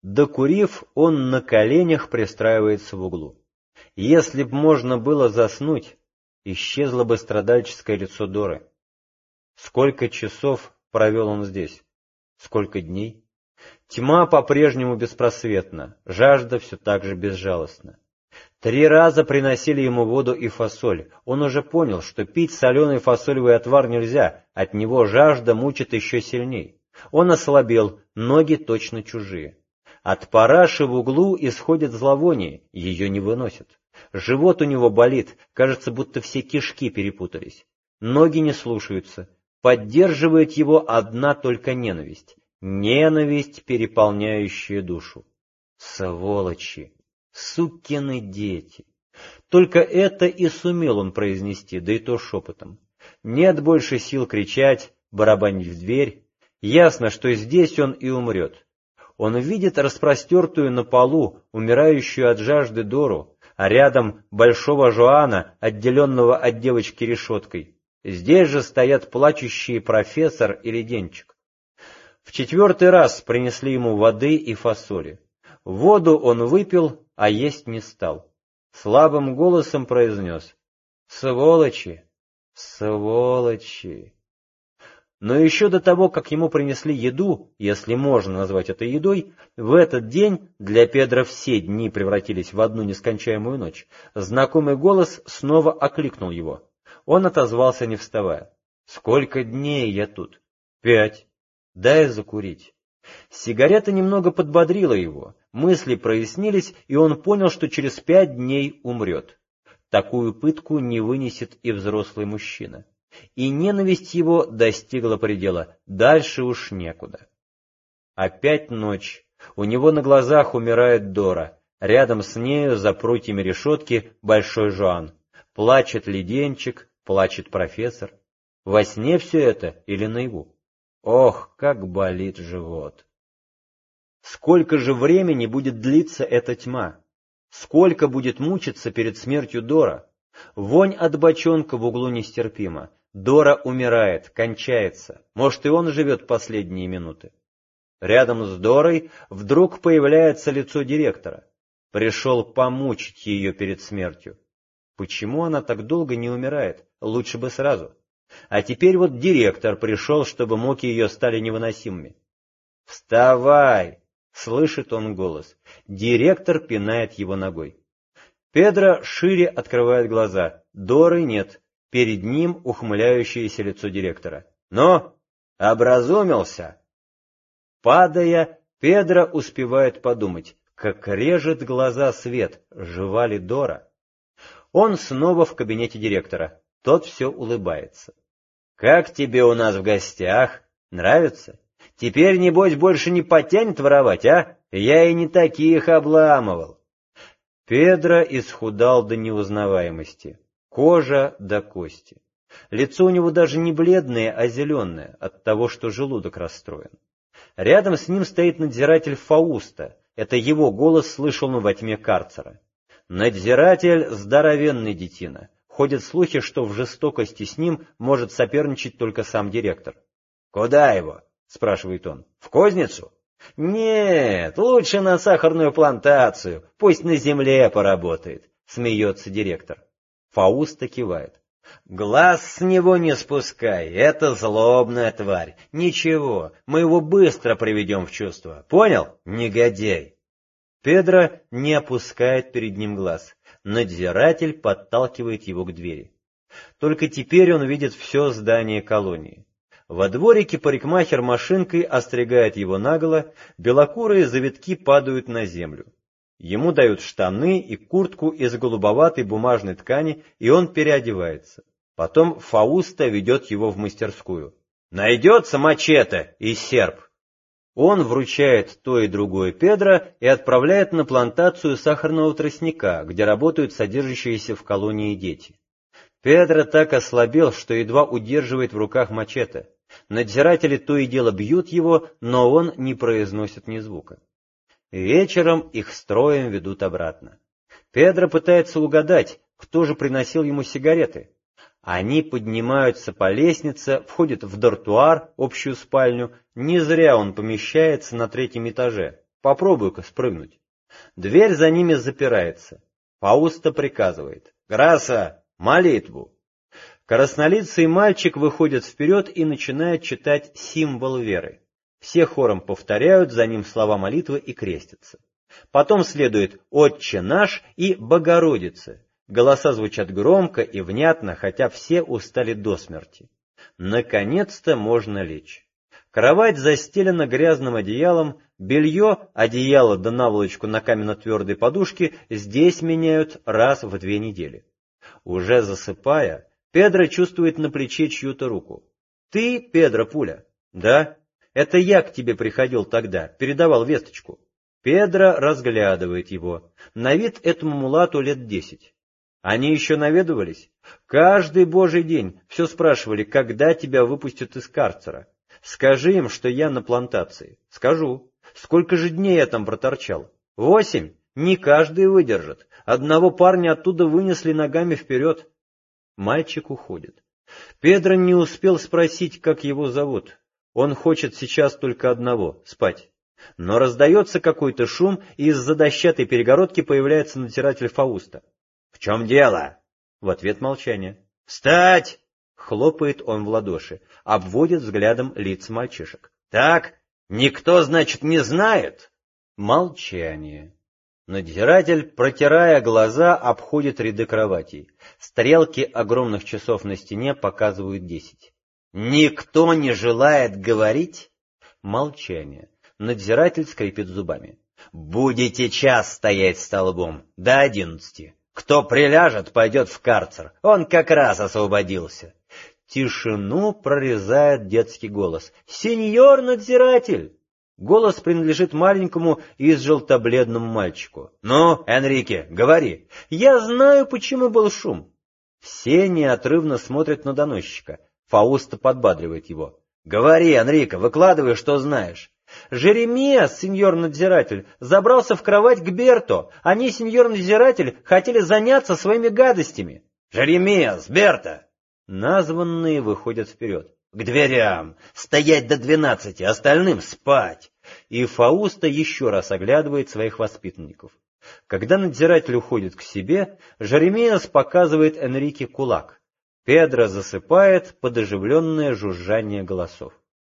Докурив, он на коленях пристраивается в углу. Если б можно было заснуть, исчезло бы страдальческое лицо Доры. Сколько часов провел он здесь? Сколько дней? Тьма по-прежнему беспросветна, жажда все так же безжалостна. 3 раза приносили ему воду и фасоль. Он уже понял, что пить соленый фасолевый отвар нельзя, от него жажда мучит еще сильней. Он ослабел, ноги точно чужие. От параши в углу исходит зловоние, ее не выносят. Живот у него болит, кажется, будто все кишки перепутались. Ноги не слушаются. Поддерживает его одна только ненависть. Ненависть, переполняющая душу. Сволочи! Сукины дети! Только это и сумел он произнести, да и то шепотом. Нет больше сил кричать, барабанить в дверь. Ясно, что здесь он и умрет. Он видит распростертую на полу, умирающую от жажды Дору, а рядом большого Жоана, отделенного от девочки решеткой. Здесь же стоят плачущие профессор и леденчик. В 4-й раз принесли ему воды и фасоли. Воду он выпил, а есть не стал. Слабым голосом произнес: «Сволочи! Сволочи!» Но еще до того, как ему принесли еду, если можно назвать это едой, в этот день, для Педро все дни превратились в одну нескончаемую ночь, знакомый голос снова окликнул его. Он отозвался, не вставая: «Сколько дней я тут?» 5. Дай закурить». Сигарета немного подбодрила его, мысли прояснились, и он понял, что через 5 дней умрет. Такую пытку не вынесет и взрослый мужчина. И ненависть его достигла предела, дальше уж некуда. Опять ночь, у него на глазах умирает Дора, рядом с нею за прутьями решетки большой Жоан. Плачет леденчик, плачет профессор. Во сне все это или наяву? Ох, как болит живот! Сколько же времени будет длиться эта тьма? Сколько будет мучиться перед смертью Дора? Вонь от бочонка в углу нестерпима. Дора умирает, кончается. Может, и он живет последние минуты. Рядом с Дорой вдруг появляется лицо директора. Пришел помучить ее перед смертью. Почему она так долго не умирает? Лучше бы сразу. А теперь вот директор пришел, чтобы муки ее стали невыносимыми. «Вставай!» — слышит он голос. Директор пинает его ногой. Педро шире открывает глаза. Доры нет. Перед ним ухмыляющееся лицо директора. «Ну, образумился?» Падая, Педро успевает подумать, как режет глаза свет, жива ли Дора. Он снова в кабинете директора. Тот все улыбается. «Как тебе у нас в гостях? Нравится? Теперь, небось, больше не потянет воровать, а? Я и не таких обламывал». Педро исхудал до неузнаваемости. Кожа до кости. Лицо у него даже не бледное, а зеленое, от того, что желудок расстроен. Рядом с ним стоит надзиратель Фауста. Это его голос слышал он во тьме карцера. Надзиратель — здоровенный детина. Ходят слухи, что в жестокости с ним может соперничать только сам директор. «Куда его?» — спрашивает он. «В кузницу?» «Нет, лучше на сахарную плантацию. Пусть на земле поработает», — смеется директор. Фауста кивает. «Глаз с него не спускай, это злобная тварь. Ничего, мы его быстро приведем в чувство. Понял, негодяй?» Педро не опускает перед ним глаз. Надзиратель подталкивает его к двери. Только теперь он видит все здание колонии. Во дворике парикмахер машинкой остригает его наголо, белокурые завитки падают на землю. Ему дают штаны и куртку из голубоватой бумажной ткани, и он переодевается. Потом Фауста ведет его в мастерскую. «Найдется мачете и серп». Он вручает то и другое Педро и отправляет на плантацию сахарного тростника, где работают содержащиеся в колонии дети. Педро так ослабел, что едва удерживает в руках мачете. Надзиратели то и дело бьют его, но он не произносит ни звука. Вечером их строем ведут обратно. Педро пытается угадать, кто же приносил ему сигареты. Они поднимаются по лестнице, входят в дартуар, общую спальню. Не зря он помещается на 3-м этаже. Попробуй-ка спрыгнуть. Дверь за ними запирается. Фауста приказывает: «Грасса, молитву!» Краснолицый мальчик выходит вперед и начинает читать символ веры. Все хором повторяют за ним слова молитвы и крестятся. Потом следует «Отче наш» и «Богородица». Голоса звучат громко и внятно, хотя все устали до смерти. Наконец-то можно лечь. Кровать застелена грязным одеялом, белье, одеяло да наволочку на каменно-твердой подушке здесь меняют раз в 2 недели. Уже засыпая, Педро чувствует на плече чью-то руку. «Ты, Педро Пуля?» «Да. Это я к тебе приходил тогда, передавал весточку». Педро разглядывает его. На вид этому мулату лет 10. Они еще наведывались? Каждый божий день все спрашивали, когда тебя выпустят из карцера. Скажи им, что я на плантации. Скажу. Сколько же дней я там проторчал? 8. Не каждый выдержит. Одного парня оттуда вынесли ногами вперед. Мальчик уходит. Педро не успел спросить, как его зовут. Он хочет сейчас только одного — спать. Но раздается какой-то шум, и из-за дощатой перегородки появляется надзиратель Фауста. — В чем дело? В ответ молчание. — Встать! — хлопает он в ладоши, обводит взглядом лиц мальчишек. — Так, никто, значит, не знает? Молчание. Надзиратель, протирая глаза, обходит ряды кроватей. Стрелки огромных часов на стене показывают 10. «Никто не желает говорить?» Молчание. Надзиратель скрипит зубами. «Будете час стоять столбом, до 11. Кто приляжет, пойдет в карцер. Он как раз освободился». Тишину прорезает детский голос. «Сеньор надзиратель!» Голос принадлежит маленькому и желтобледному мальчику. «Ну, Энрике, говори. Я знаю, почему был шум». Все неотрывно смотрят на доносчика. Фауста подбадривает его. «Говори, Энрико, выкладывай, что знаешь». «Жеремия, сеньор надзиратель, забрался в кровать к Берто. Они, сеньор надзиратель, хотели заняться своими гадостями». «Жеремия, с Берто!» Названные выходят вперед. «К дверям! Стоять до 12, остальным спать!» И Фауста еще раз оглядывает своих воспитанников. Когда надзиратель уходит к себе, Жеремиас показывает Энрике кулак. Педро засыпает под оживленное жужжание голосов.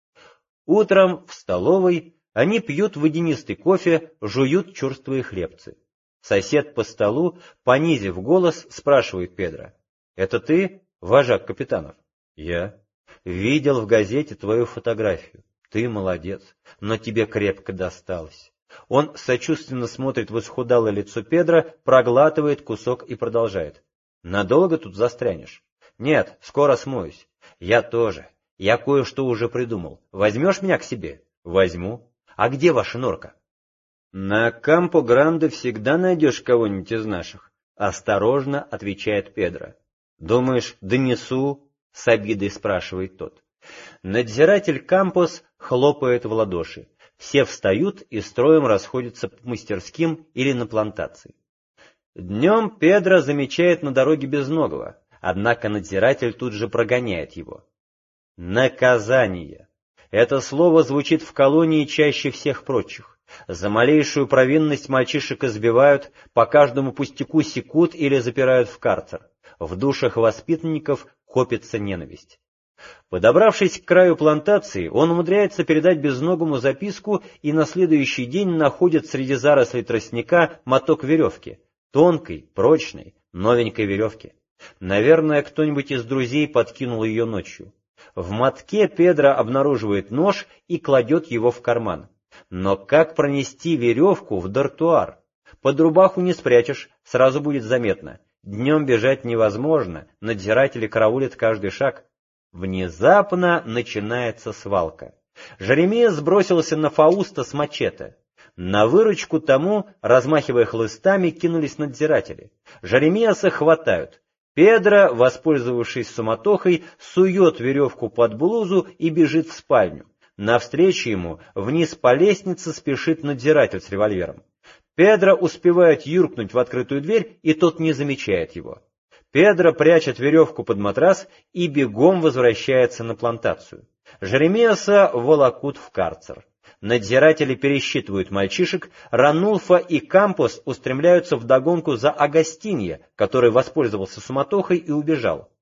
Утром в столовой они пьют водянистый кофе, жуют черствые хлебцы. Сосед по столу, понизив голос, спрашивает Педро. «Это ты, вожак капитанов?» «Я. Видел в газете твою фотографию. Ты молодец, но тебе крепко досталось». Он сочувственно смотрит в исхудалое лицо Педро, проглатывает кусок и продолжает. «Надолго тут застрянешь?» «Нет, скоро смоюсь». «Я тоже. Я кое-что уже придумал. Возьмешь меня к себе?» «Возьму. А где ваша норка?» «На Кампо-Гранде всегда найдешь кого-нибудь из наших», — осторожно отвечает Педро. «Думаешь, донесу?» — с обидой спрашивает тот. Надзиратель Кампос хлопает в ладоши. Все встают и строем расходятся по мастерским или на плантации. Днем Педро замечает на дороге безногого, однако надзиратель тут же прогоняет его. Наказание. Это слово звучит в колонии чаще всех прочих. За малейшую провинность мальчишек избивают, по каждому пустяку секут или запирают в карцер. В душах воспитанников копится ненависть. Подобравшись к краю плантации, он умудряется передать безногому записку и на следующий день находит среди зарослей тростника моток веревки. Тонкой, прочной, новенькой веревки. Наверное, кто-нибудь из друзей подкинул ее ночью. В мотке Педро обнаруживает нож и кладет его в карман. Но как пронести веревку в дартуар? Под рубаху не спрячешь, сразу будет заметно. Днем бежать невозможно, надзиратели караулят каждый шаг. Внезапно начинается свалка. Жеремия сбросился на Фауста с мачете. На выручку тому, размахивая хлыстами, кинулись надзиратели. Жеремиаса хватают. Педро, воспользовавшись суматохой, сует веревку под блузу и бежит в спальню. Навстречу ему вниз по лестнице спешит надзиратель с револьвером. Педро успевает юркнуть в открытую дверь, и тот не замечает его. Педро прячет веревку под матрас и бегом возвращается на плантацию. Жеремиаса волокут в карцер. Надзиратели пересчитывают мальчишек, Ранульфо и Кампос устремляются вдогонку за Агастиньо, который воспользовался суматохой и убежал.